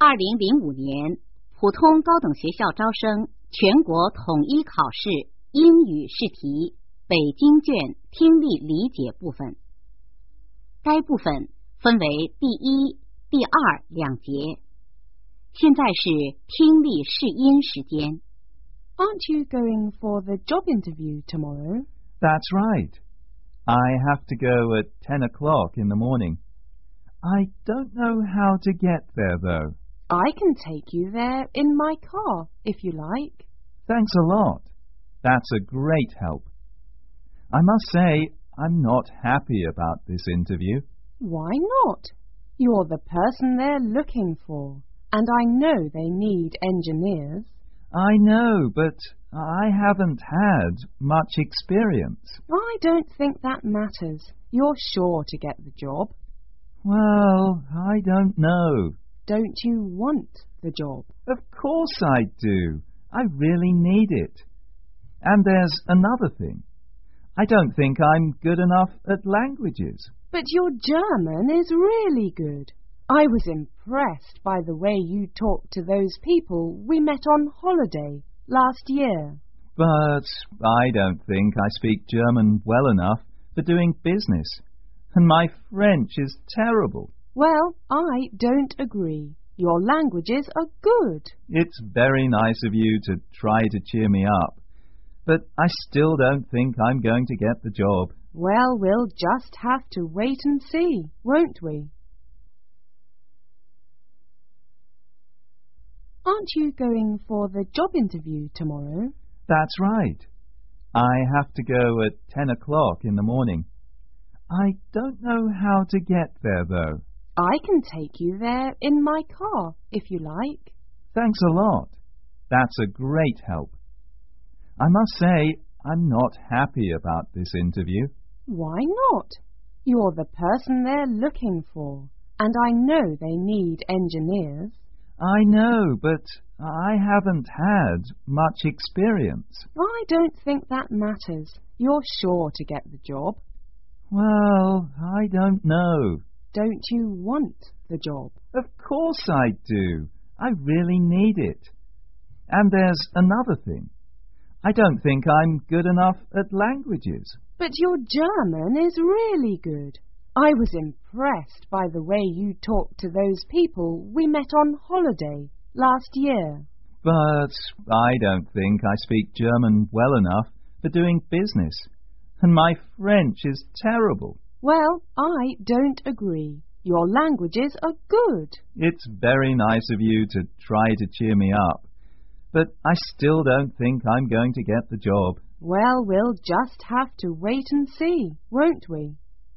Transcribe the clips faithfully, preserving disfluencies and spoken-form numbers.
二零零五年普通高等学校招生全国统一考试英语试题北京卷听力理解部分。该部分分为第一、第二两节。现在是听力试音时间。 Aren't you going for the job interview tomorrow? That's right. I have to go at ten o'clock in the morning. I don't know how to get there, though. I can take you there in my car, if you like. Thanks a lot. That's a great help. I must say, I'm not happy about this interview. Why not? You're the person they're looking for, and I know they need engineers. I know, but I haven't had much experience. I don't think that matters. You're sure to get the job. Well, I don't know. Don't you want the job? Of course I do. I really need it. And there's another thing. I don't think I'm good enough at languages. But your German is really good. I was impressed by the way you talked to those people we met on holiday last year. But I don't think I speak German well enough for doing business. And my French is terrible. Well, I don't agree. Your languages are good. It's very nice of you to try to cheer me up. But I still don't think I'm going to get the job. Well, we'll just have to wait and see, won't we? Aren't you going for the job interview tomorrow? That's right. I have to go at ten o'clock in the morning. I don't know how to get there, though. I can take you there in my car, if you like. Thanks a lot. That's a great help. I must say, I'm not happy about this interview. Why not? You're the person they're looking for, and I know they need engineers. I know, but I haven't had much experience. I don't think that matters. You're sure to get the job. Well, I don't know. Don't you want the job? Of course I do. I really need it. And there's another thing. I don't think I'm good enough at languages. But your German is really good. I was impressed by the way you talked to those people we met on holiday last year. But I don't think I speak German well enough for doing business. And my French is terrible. Well, I don't agree. Your languages are good. It's very nice of you to try to cheer me up. But I still don't think I'm going to get the job. Well, we'll just have to wait and see, won't we?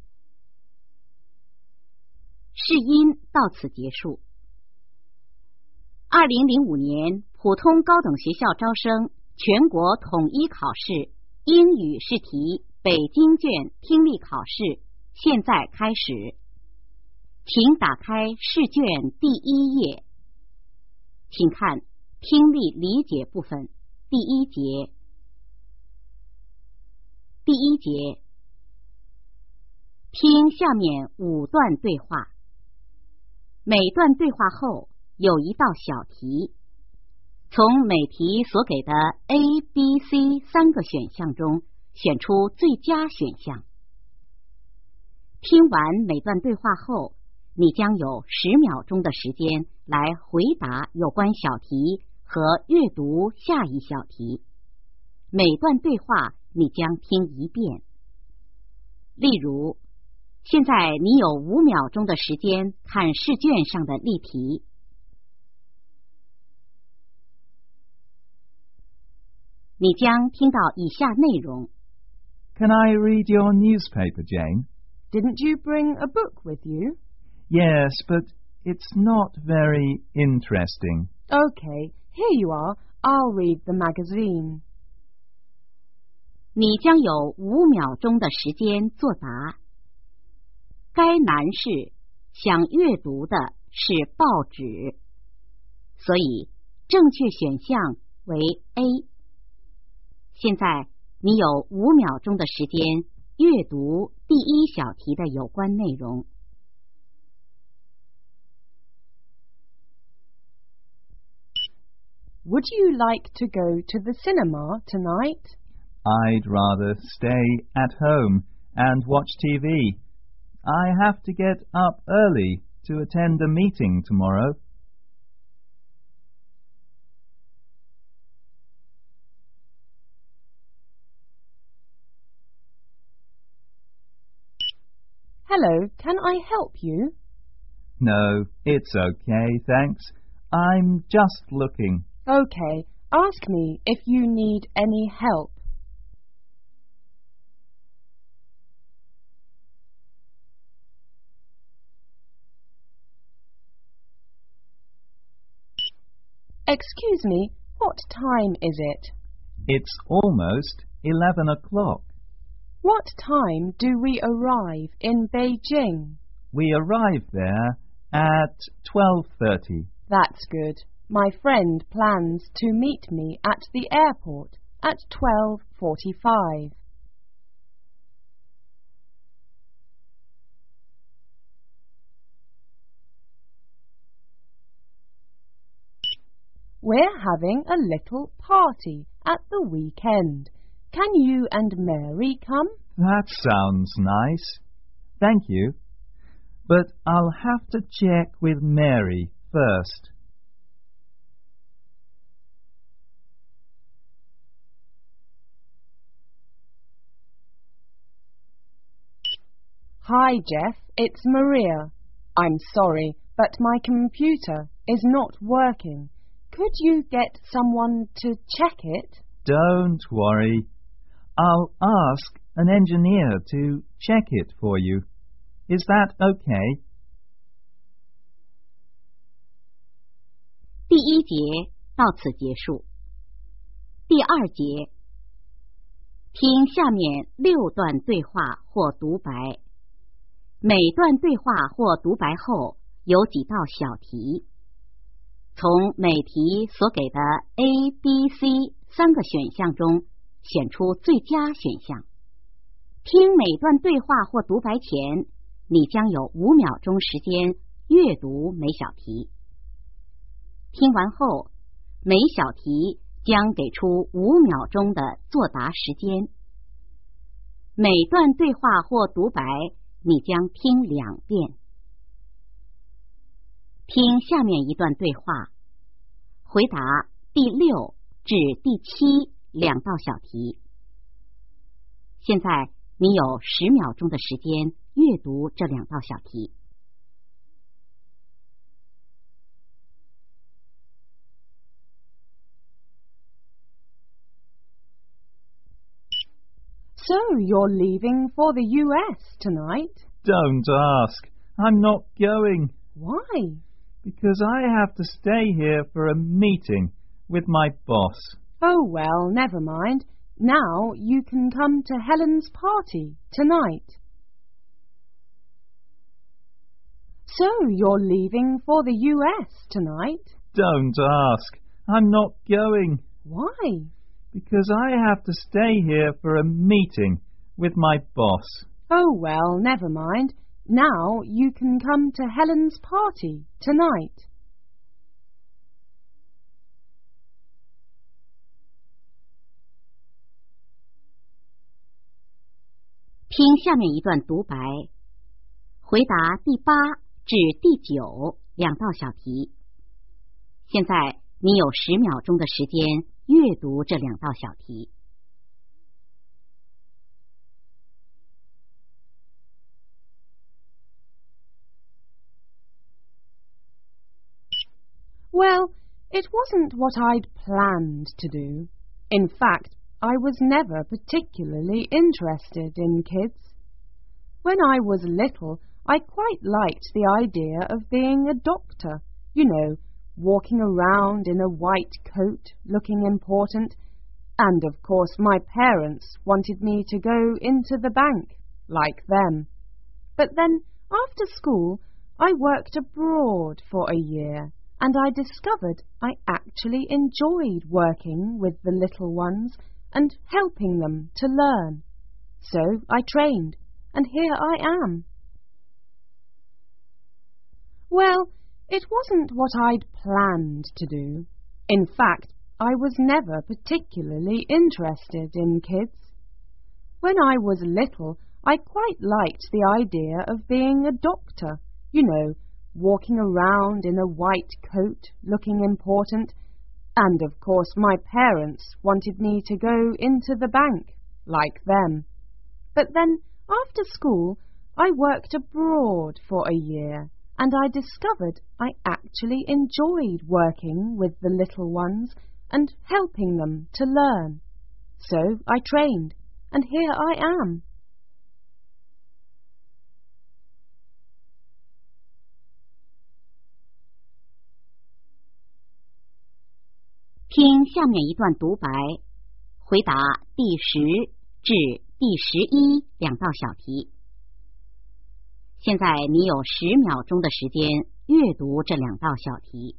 试音到此结束。二零零五年普通高等学校招生全国统一考试英语试题北京卷听力考试现在开始。请打开试卷第一页，请看听力理解部分第一节。第一节，听下面五段对话。每段对话后有一道小题，从每题所给的 A、B、C 三个选项中选出最佳选项。听完每段对话后，你将有十秒钟的时间来回答有关小题和阅读下一小题。每段对话你将听一遍。例如，现在你有五秒钟的时间看试卷上的例题。你将听到以下内容。 Can I read your newspaper, Jane? Didn't you bring a book with you? Yes, but it's not very interesting. Okay, here you are. I'll read the magazine. 你将有五秒钟的时间作答。该男士想阅读的是报纸，所以正确选项为 A。现在你有五秒钟的时间阅读第一小题的有关内容。 Can I read your newspaper, Jane? Didn't you bring a book with you? Yes, but it's not very interesting. Okay, here you are. I'll read the magazine. 你将有五秒钟的时间作答。该男士想阅读的是报纸，所以正确选项为 A。现在你有五秒钟的时间阅读第一小题的有关内容。 Would you like to go to the cinema tonight? I'd rather stay at home and watch T V. I have to get up early to attend a meeting tomorrow. Hello, can I help you? No, it's okay, thanks. I'm just looking. Okay, ask me if you need any help. Excuse me, what time is it? It's almost eleven o'clock. What time do we arrive in Beijing? We arrive there at twelve thirty. That's good. My friend plans to meet me at the airport at twelve forty-five. We're having a little party at the weekend. Can you and Mary come? That sounds nice. Thank you. But I'll have to check with Mary first. Hi, Jeff. It's Maria. I'm sorry, but my computer is not working. Could you get someone to check it? Don't worry. I'll ask an engineer to check it for you. Is that okay? 第一节到此结束。第二节，听下面六段对话或独白。每段对话或独白后有几道小题，从每题所给的 A、B、C 三个选项中选出最佳选项。听每段对话或独白前，你将有五秒钟时间阅读每小题。听完后，每小题将给出五秒钟的作答时间。每段对话或独白，你将听两遍。听下面一段对话，回答第六至第七两道小题。现在你有十秒钟的时间阅读这两道小题。 So you're leaving for the U S tonight? Don't ask. I'm not going. Why? Because I have to stay here for a meeting with my boss. Oh, well, never mind. Now you can come to Helen's party tonight. So you're leaving for the U S tonight? Don't ask. I'm not going. Why? Because I have to stay here for a meeting with my boss. Oh, well, never mind. Now you can come to Helen's party tonight. 听下面一段独白，回答第八至第九两道小题。现在你有十秒钟的时间阅读这两道小题。 Well, it wasn't what I'd planned to do. In fact, I was never particularly interested in kids. When I was little, I quite liked the idea of being a doctor, you know, walking around in a white coat, looking important, and of course my parents wanted me to go into the bank, like them. But then, after school, I worked abroad for a year, and I discovered I actually enjoyed working with the little ones and helping them to learn. So I trained, and here I am. Well, it wasn't what I'd planned to do. In fact, I was never particularly interested in kids. When I was little, I quite liked the idea of being a doctor, you know, walking around in a white coat, looking important, and of course my parents wanted me to go into the bank, like them. But then, after school, I worked abroad for a year, and I discovered I actually enjoyed working with the little ones and helping them to learn. So I trained, and here I am. 听下面一段独白，回答第十至第十一两道小题。现在你有十秒钟的时间阅读这两道小题。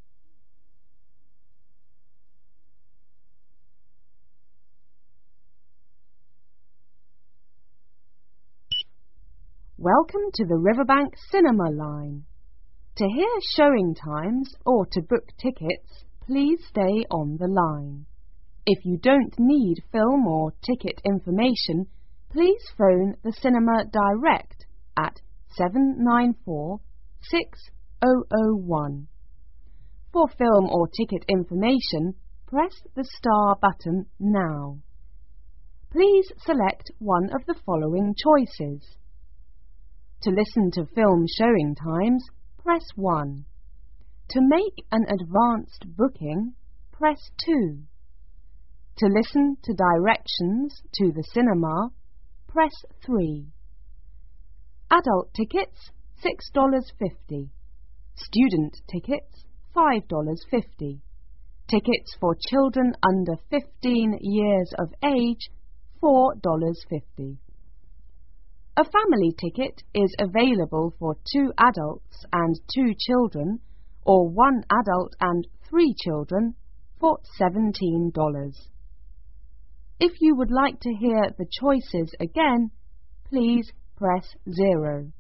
Welcome to the Riverbank Cinema Line. To hear showing times or to book tickets, please stay on the line. If you don't need film or ticket information, please phone the cinema direct at seven nine four, six zero zero one. For film or ticket information, press the star button now. Please select one of the following choices. To listen to film showing times, press one. To make an advanced booking, press two. To listen to directions to the cinema, press three. Adult tickets, six dollars fifty. Student tickets, five dollars fifty. Tickets for children under fifteen years of age, four dollars fifty. A family ticket is available for two adults and two children, or one adult and three children, for seventeen dollars. If you would like to hear the choices again, please press zero.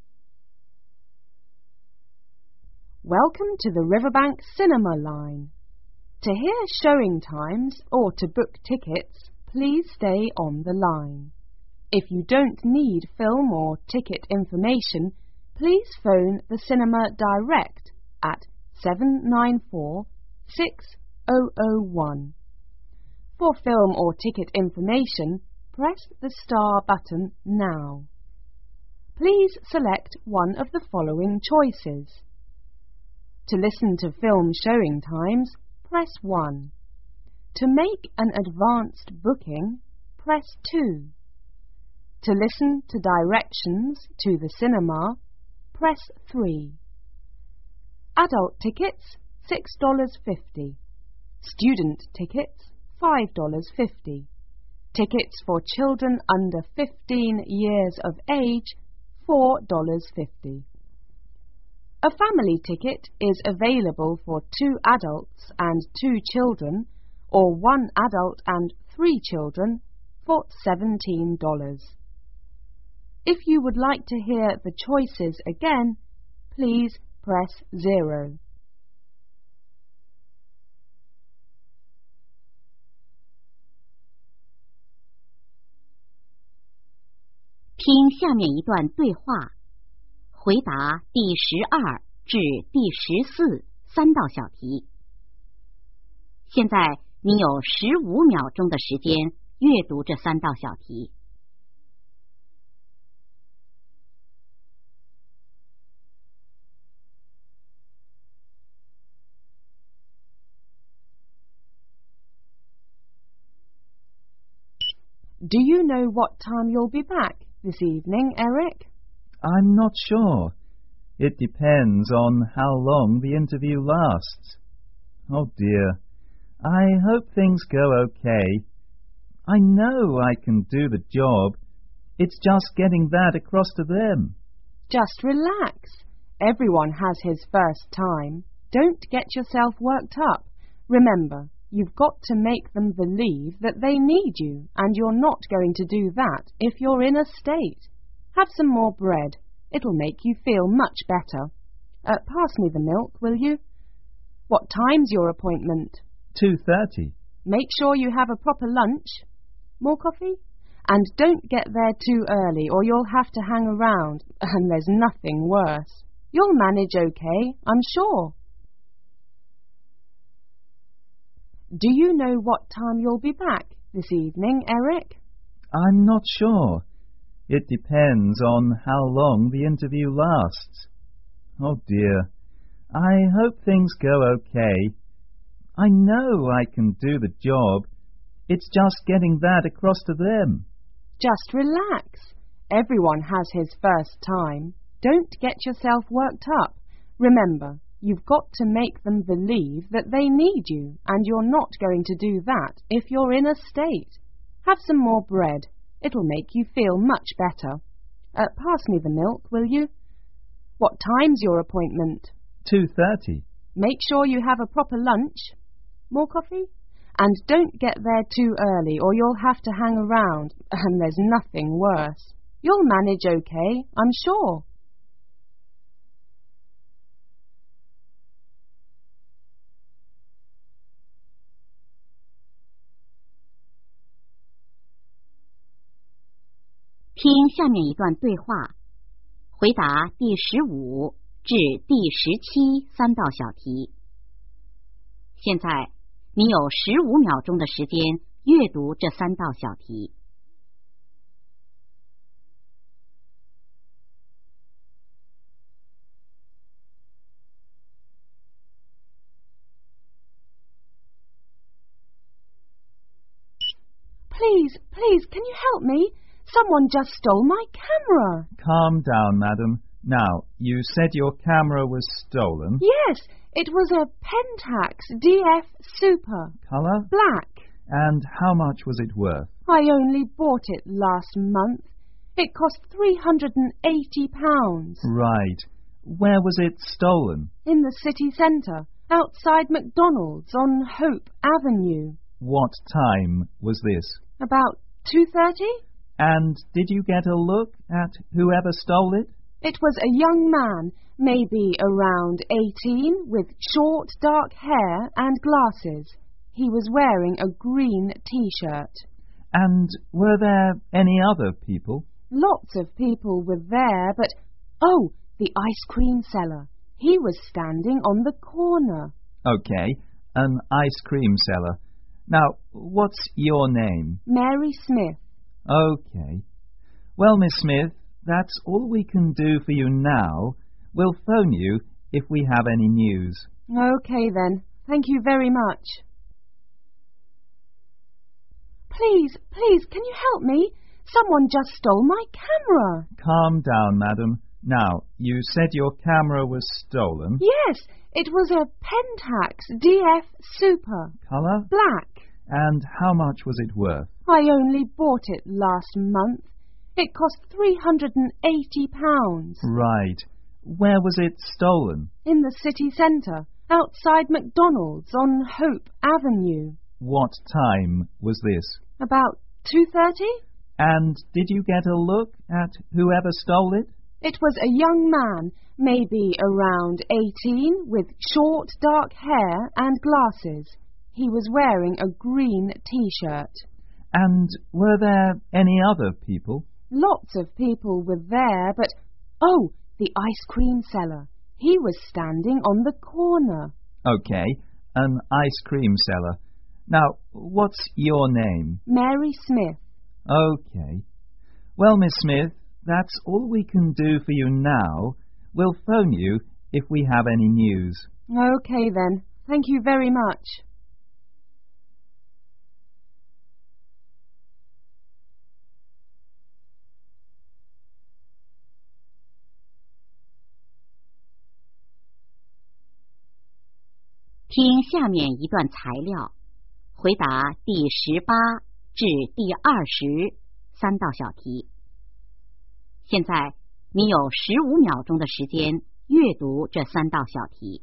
Welcome to the Riverbank Cinema Line. To hear showing times or to book tickets, please stay on the line. If you don't need film or ticket information, please phone the cinema direct at seven nine four, six zero zero one. For film or ticket information, press the star button now. Please select one of the following choices. To listen to film showing times, press one. To make an advanced booking, press two. To listen to directions to the cinema, press three. Adult tickets, six dollars fifty. Student tickets, five dollars fifty. Tickets for children under fifteen years of age, four dollars fifty. A family ticket is available for two adults and two children, or one adult and three children, for seventeen dollars. If you would like to hear the choices again, please press zero. 听下面一段对话，回答第十二至第十四三道小题。现在你有十五秒钟的时间阅读这三道小题。 Do you know what time you'll be back this evening, Eric? I'm not sure. It depends on how long the interview lasts. Oh dear. I hope things go okay. I know I can do the job. It's just getting that across to them. Just relax. Everyone has his first time. Don't get yourself worked up. Remember, you've got to make them believe that they need you, and you're not going to do that if you're in a state. Have some more bread. It'll make you feel much better. Uh, pass me the milk, will you? What time's your appointment? two thirty. Make sure you have a proper lunch. More coffee? And don't get there too early or you'll have to hang around, and there's nothing worse. You'll manage okay, I'm sure. Do you know what time you'll be back this evening, Eric? I'm not sure. It depends on how long the interview lasts. Oh dear. I hope things go okay. I know I can do the job. It's just getting that across to them. Just relax. Everyone has his first time. Don't get yourself worked up. Remember, you've got to make them believe that they need you, and you're not going to do that if you're in a state. Have some more bread. It'll make you feel much better. Uh, pass me the milk, will you? What time's your appointment? two thirty. Make sure you have a proper lunch. More coffee? And don't get there too early or you'll have to hang around, and there's nothing worse. You'll manage okay, I'm sure. 听下面一段对话，回答第十五至第十七三道小题。现在你有十五秒钟的时间阅读这三道小题。 Please, please, can you help me? Someone just stole my camera. Calm down, madam. Now, you said your camera was stolen. Yes, it was a Pentax D F Super. Colour? Black. And how much was it worth? I only bought it last month. It cost three hundred and eighty pounds. Right. Where was it stolen? In the city centre, outside McDonald's on Hope Avenue. What time was this? About two thirty? And did you get a look at whoever stole it? It was a young man, maybe around eighteen, with short dark hair and glasses. He was wearing a green T-shirt. And were there any other people? Lots of people were there, but... Oh, the ice cream seller. He was standing on the corner. OK, an ice cream seller. Now, what's your name? Mary Smith. OK. Well, Miss Smith, that's all we can do for you now. We'll phone you if we have any news. OK then. Thank you very much. Please, please, can you help me? Someone just stole my camera. Calm down, madam. Now, you said your camera was stolen. Yes, it was a Pentax D F Super. Colour? Black. And how much was it worth? I only bought it last month. It cost three hundred and eighty pounds. Right. Where was it stolen? In the city centre, outside McDonald's on Hope Avenue. What time was this? About two thirty? And did you get a look at whoever stole it? It was a young man, maybe around eighteen, with short dark hair and glasses. He was wearing a green T-shirt. And were there any other people? Lots of people were there, but... Oh, the ice cream seller. He was standing on the corner. OK, an ice cream seller. Now, what's your name? Mary Smith. OK. Well, Miss Smith, that's all we can do for you now. We'll phone you if we have any news. OK then. Thank you very much. 听下面一段材料，回答第十八至第二十三道小题。现在你有十五秒钟的时间阅读这三道小题。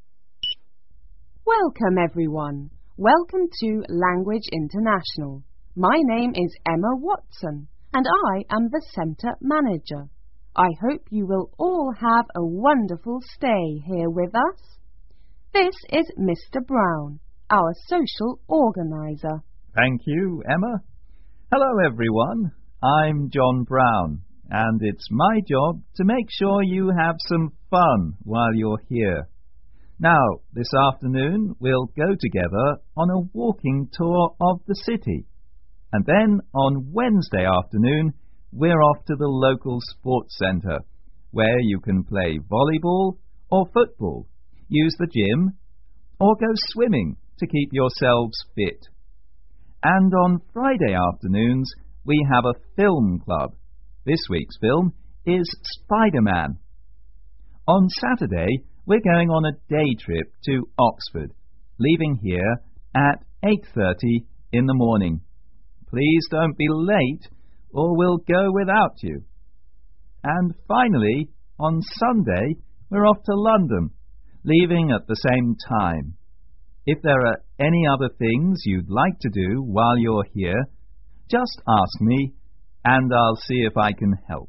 Welcome everyone. Welcome to Language International. My name is Emma Watson, and I am the centre manager. I hope you will all have a wonderful stay here with us. This is Mister Brown, our social organiser. Thank you, Emma. Hello, everyone. I'm John Brown, and it's my job to make sure you have some fun while you're here. Now, this afternoon, we'll go together on a walking tour of the city. And then on Wednesday afternoon, we're off to the local sports centre, where you can play volleyball or football, use the gym, or go swimming to keep yourselves fit. And on Friday afternoons, we have a film club. This week's film is Spider-Man. On Saturday, we're going on a day trip to Oxford, leaving here at eight thirty in the morning. Please don't be late, or we'll go without you. And finally, on Sunday, we're off to London, leaving at the same time. If there are any other things you'd like to do while you're here, just ask me, and I'll see if I can help.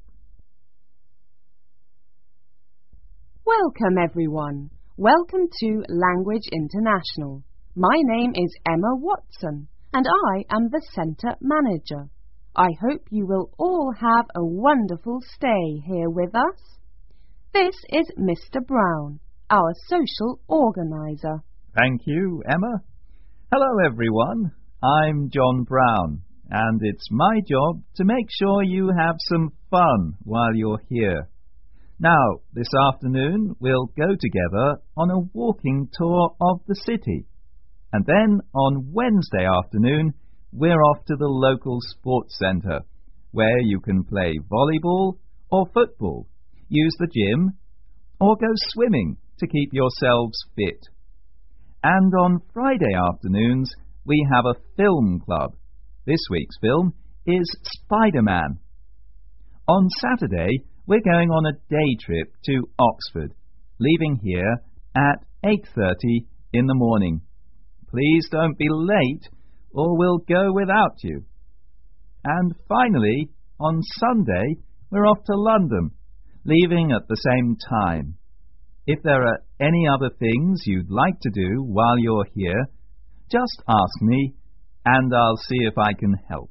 Welcome, everyone. Welcome to Language International. My name is Emma Watson, and I am the centre manager. I hope you will all have a wonderful stay here with us. This is Mister Brown, our social organiser. Thank you, Emma. Hello, everyone. I'm John Brown, and it's my job to make sure you have some fun while you're here. Now, this afternoon, we'll go together on a walking tour of the city. And then on Wednesday afternoon, we're off to the local sports centre, where you can play volleyball or football, use the gym, or go swimming to keep yourselves fit. And on Friday afternoons, we have a film club. This week's film is Spider-Man. On Saturday, we're going on a day trip to Oxford, leaving here at eight thirty in the morning. Please don't be late, or we'll go without you. And finally, on Sunday, we're off to London, leaving at the same time. If there are any other things you'd like to do while you're here, just ask me, and I'll see if I can help.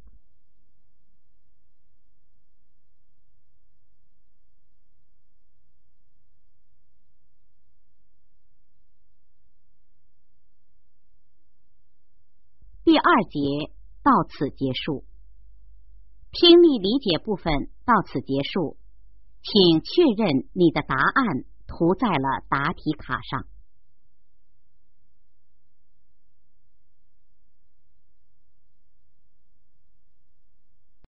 第二节到此结束。听力理解部分到此结束，请确认你的答案涂在了答题卡上。